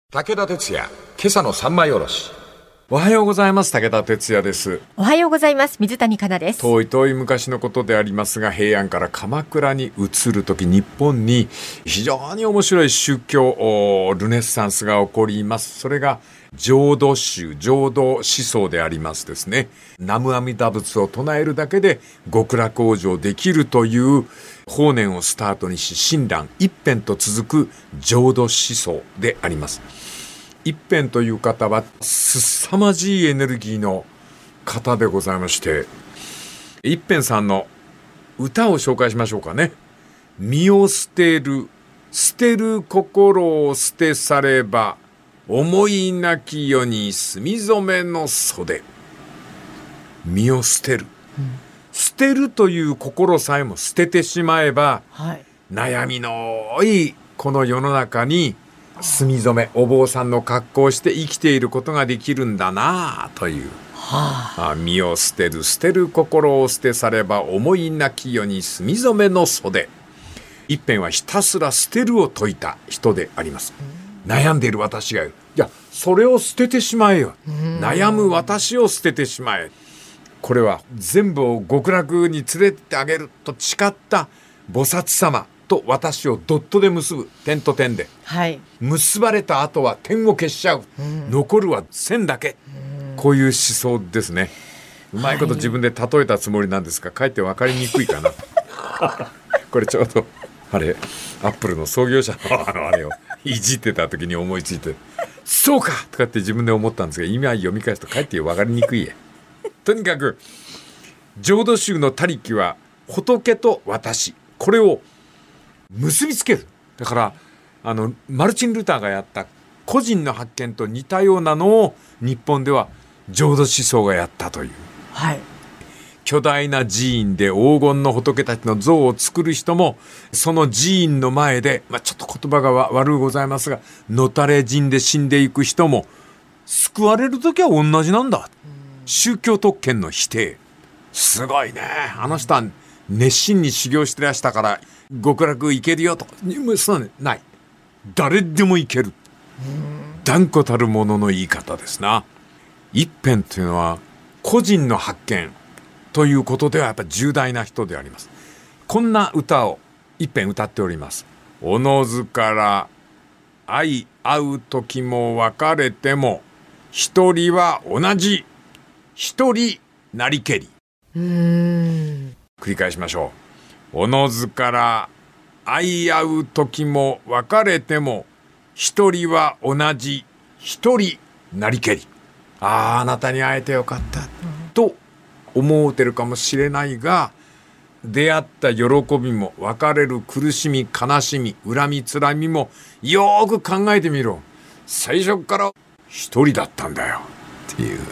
武田鉄矢、今朝の三枚おろし。 おはようございます。武田鉄矢です。 おはようございます。水谷香奈です。 遠い遠い昔のことでありますが、平安から鎌倉に移るとき、日本に非常に面白い宗教ルネッサンスが起こります。それが浄土宗、浄土思想でありますですね。南無阿弥陀仏を唱えるだけで極楽往生できるという法然をスタートにし、親鸞一辺と続く浄土思想であります。一辺という方は凄まじいエネルギーの方でございまして、一辺さんの歌を紹介しましょうかね。身を捨てる、捨てる心を捨てされば、思いなき世に墨染めの袖。身を捨てる、捨てるという心さえも捨ててしまえば、悩みの多いこの世の中に墨染め、お坊さんの格好をして生きていることができるんだなという、身を捨てる、捨てる心を捨てされば思いなき世に墨染めの袖。一辺はひたすら捨てるを説いた人であります。悩んでいる私がいる、いやそれを捨ててしまえよ、悩む私を捨ててしまえ。これは全部を極楽に連れてってあげると誓った菩薩様と私をドットで結ぶ、点と点で、結ばれた後は点を消しちゃう、残るは線だけ、こういう思想ですね。うまいこと自分で例えたつもりなんですが、かえって分かりにくいかなこれちょうどアップルの創業者のあれをいじってた時に思いついて、そうかとかって自分で思ったんですが、今読み返すとかえって分かりにくいとにかく浄土宗の他力は仏と私、これを結びつける。だからマルチン・ルターがやった個人の発見と似たようなのを日本では浄土思想がやったという、巨大な寺院で黄金の仏たちの像を作る人も、その寺院の前で、ちょっと言葉が悪うございますが、のたれ死んで死んでいく人も救われるときは同じなんだ。宗教特権の否定、すごいね。あの人は熱心に修行してらしたから極楽行けるよとか、そうない。誰でも行ける。断固たるものの言い方ですな。一辺というのは個人の発見ということではやっぱり重大な人であります。こんな歌を一辺歌っております。おのずから愛会う時も別れても、一人は同じ、一人なりけり。繰り返しましょう。おのずから愛合う時も別れても、一人は同じ、一人なりけり。あなたに会えてよかった、と思うてるかもしれないが、出会った喜びも別れる苦しみ、悲しみ、恨みつらみもよーく考えてみろ。最初から一人だったんだよっていう。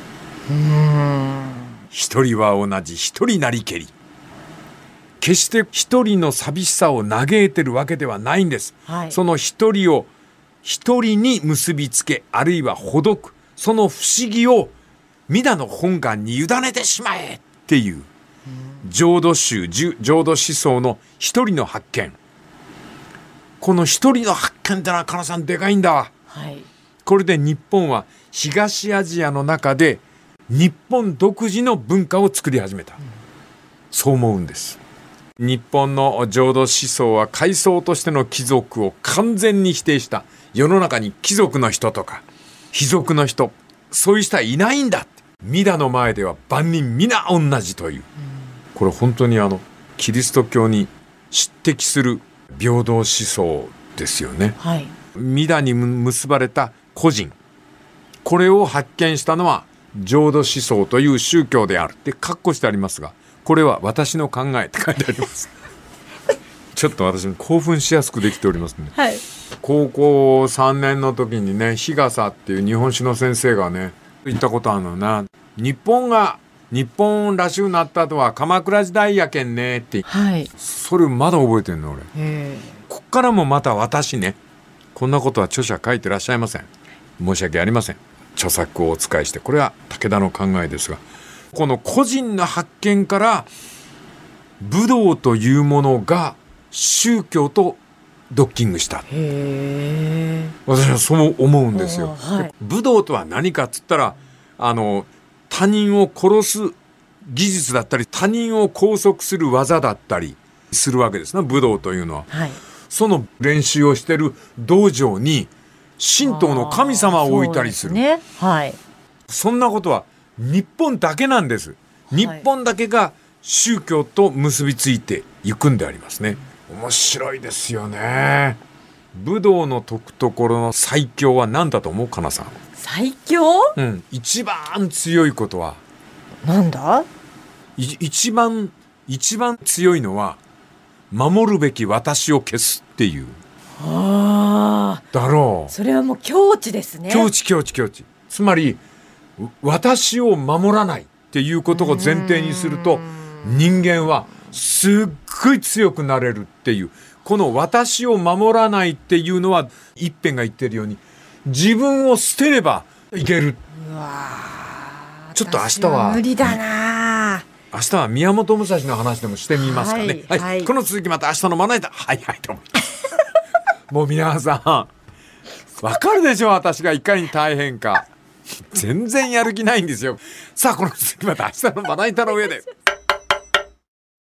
一人は同じ、一人なりけり。決して一人の寂しさを嘆いてるわけではないんです、その一人を一人に結びつけ、あるいはほどく、その不思議を皆の本願に委ねてしまえっていう、浄土宗、浄土思想の一人の発見。この一人の発見ってのは、かなさんでかいんだわ、これで日本は東アジアの中で日本独自の文化を作り始めた、そう思うんです。日本の浄土思想は階層としての貴族を完全に否定した。世の中に貴族の人とか卑族の人、そういう人はいないんだ。皆の前では万人皆同じという、これ本当にキリスト教に匹敵する平等思想ですよね、皆に結ばれた個人、これを発見したのは浄土思想という宗教であるって括弧してありますが、これは私の考えって書いてありますちょっと私も興奮しやすくできておりますね、高校3年の時にね、日笠っていう日本史の先生がね言ったことあるのな。日本らしゅうなったとは鎌倉時代やけんねって、それまだ覚えてんの俺。こっからもまた私ね、こんなことは著者書いてらっしゃいません。申し訳ありません。著作をお使いして、これは武田の考えですが、この個人の発見から武道というものが宗教とドッキングした。 私はそう思うんですよ。 はい、 武道とは何かっつったら他人を殺す技術だったり他人を拘束する技だったりするわけですね、武道というのは。 はい、 その練習をしてる道場に神道の神様を置いたりする。 ね、はい、 そんなことは日本だけなんです。日本だけが宗教と結びついていくんでありますね。面白いですよね。武道の解くところの最強は何だと思う、かなさん。 最強？ 一番強いことはなんだ？ 一番強いのは守るべき私を消すっていう。だろう。 それはもう境地ですね。 境地。つまり私を守らないっていうことを前提にすると人間はすっごい強くなれるっていう。この私を守らないっていうのは一辺が言ってるように自分を捨てればいける。ちょっと明日は無理だな。 明日は宮本武蔵の話でもしてみますかね。はい、この続きまた明日のまな板。はいと思いますもう皆さんわかるでしょ、私がいかに大変か。全然やる気ないんですよ。さあこの続きまた明日のまな板の上で。